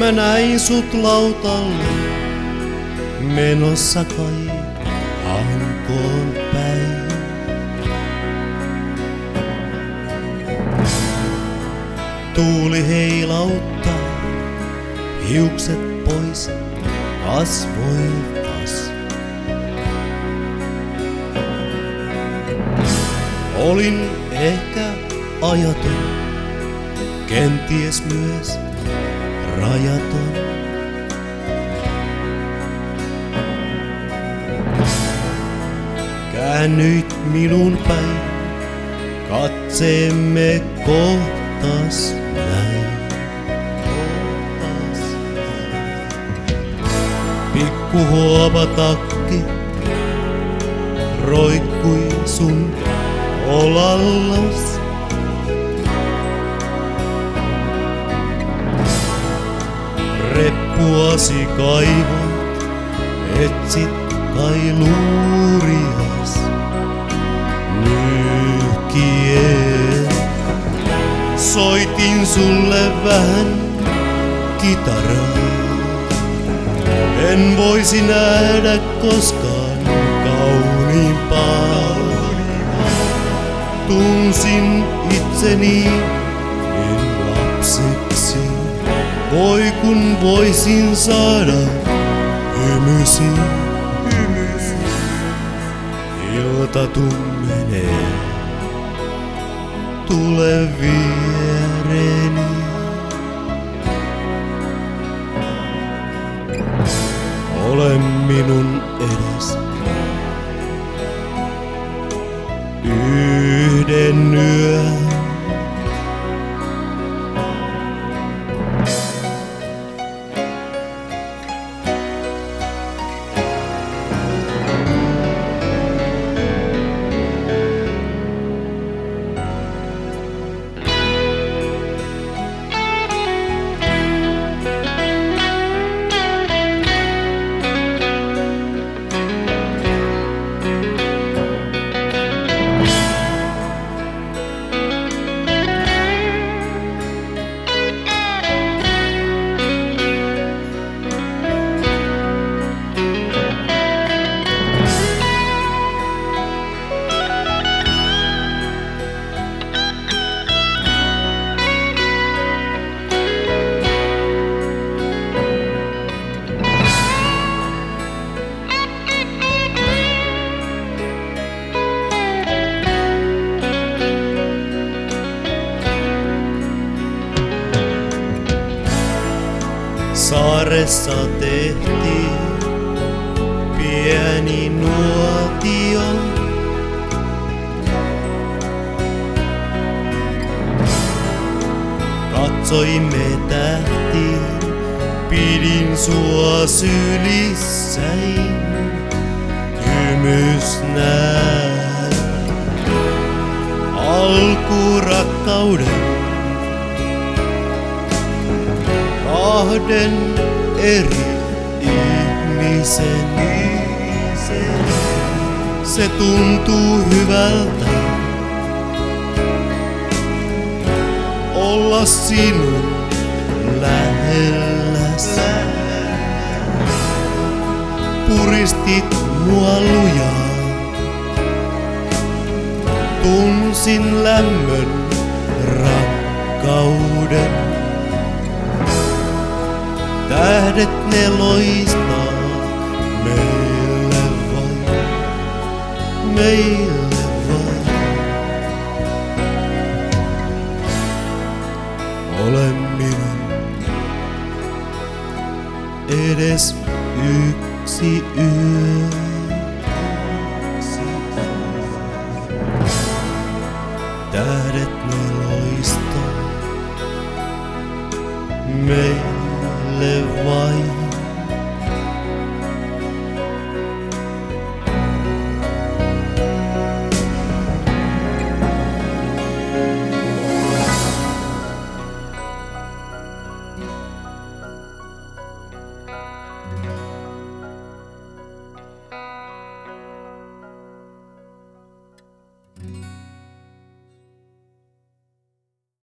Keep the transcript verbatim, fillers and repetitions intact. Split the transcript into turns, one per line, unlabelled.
mä näin sut lautalle, menossa kai Hankoon päin. Tuuli heilauttaa hiukset pois kasvoiltas. Olin ehkä ajaton, kenties myös rajaton. Käännyit minun päin, katseemme kohtas näin. Pikku huopatakki roikkui sun olallas. Reppuasi kaivoit, etsit kai luurias. Nyyhkien soitin sulle vähän kitaraa. En voisi nähdä koskaan kauniimpaa. Tunsin itseni niin lapseksi. Voi kun voisin saada hymysi. Ilta tummenee, tule viereeni. Ole minun edes yhden yön. Saaressa tehtiin pieni nuotio. Katsoimme tähtiin, pidin sua sylissäin. Hymys näin alkurakkauden. Kahden eri ihmisen. Se tuntuu hyvältä olla sinun lähelläsi. Puristit mua lujaa, tunsin lämmön rakkauden. Tähdet ne loistaa meille vain, meille vain. Ole minun edes yksi yö. Tähdet ne loistaa meille.